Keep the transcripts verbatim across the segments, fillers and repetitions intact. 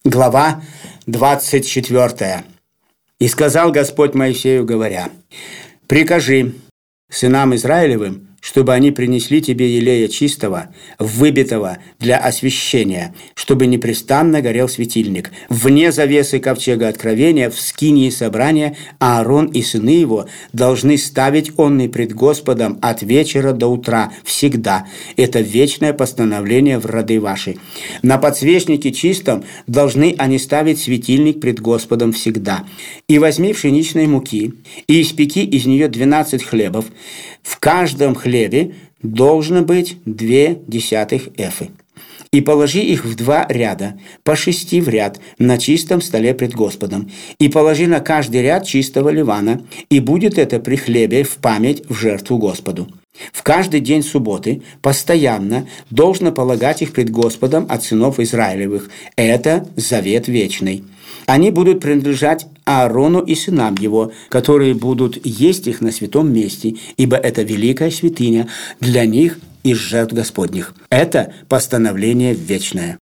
Глава двадцать четвёртая. «И сказал Господь Моисею, говоря: прикажи сынам Израилевым, чтобы они принесли тебе елея чистого, выбитого для освящения, чтобы непрестанно горел светильник. Вне завесы ковчега откровения, в скинии собрания, Аарон и сыны его должны ставить онный пред Господом от вечера до утра, всегда. Это вечное постановление в роды ваши. На подсвечнике чистом должны они ставить светильник пред Господом всегда. И возьми пшеничной муки, и испеки из нее двенадцать хлебов. В каждом хлебе должно быть две десятых эфы. И положи их в два ряда, по шести в ряд, на чистом столе пред Господом. И положи на каждый ряд чистого ливана, и будет это при хлебе в память в жертву Господу. В каждый день субботы постоянно должно полагать их пред Господом от сынов Израилевых. Это завет вечный. Они будут принадлежать Аарону и сынам его, которые будут есть их на святом месте, ибо это великая святыня для них из жертв Господних. Это постановление вечное.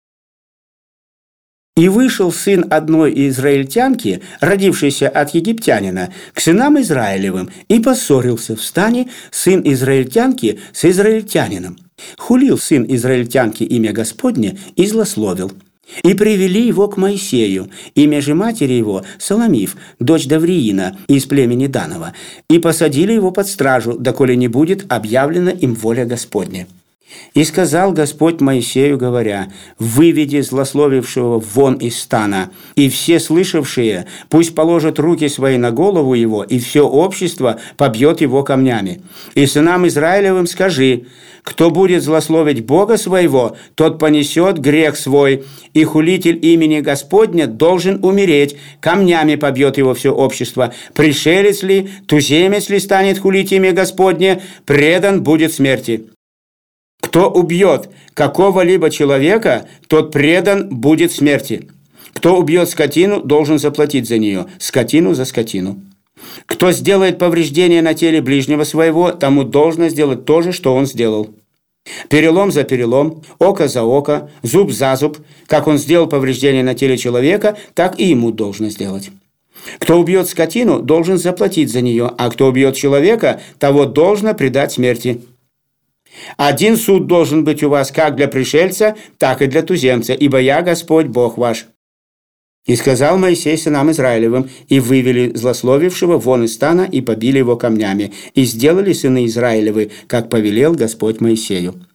И вышел сын одной израильтянки, родившейся от египтянина, к сынам Израилевым, и поссорился в стане сын израильтянки с израильтянином. Хулил сын израильтянки имя Господне и злословил. И привели его к Моисею, имя же матери его Соломиф, дочь Давриина, из племени Данова, и посадили его под стражу, доколе не будет объявлена им воля Господня. И сказал Господь Моисею, говоря: выведи злословившего вон из стана, и все слышавшие пусть положат руки свои на голову его, и все общество побьет его камнями. И сынам Израилевым скажи: кто будет злословить Бога своего, тот понесет грех свой, и хулитель имени Господня должен умереть, камнями побьет его все общество. Пришелец ли, туземец ли станет хулить имя Господне, предан будет смерти. Кто убьет какого-либо человека, тот предан будет смерти. Кто убьет скотину, должен заплатить за нее, скотину за скотину. Кто сделает повреждение на теле ближнего своего, тому должно сделать то же, что он сделал. Перелом за перелом, око за око, зуб за зуб. Как он сделал повреждение на теле человека, так и ему должно сделать. Кто убьет скотину, должен заплатить за нее, а кто убьет человека, того должно предать смерти. Один суд должен быть у вас как для пришельца, так и для туземца, ибо я Господь Бог ваш». И сказал Моисей сынам Израилевым, и вывели злословившего вон из стана, и побили его камнями, и сделали сыны Израилевы, как повелел Господь Моисею.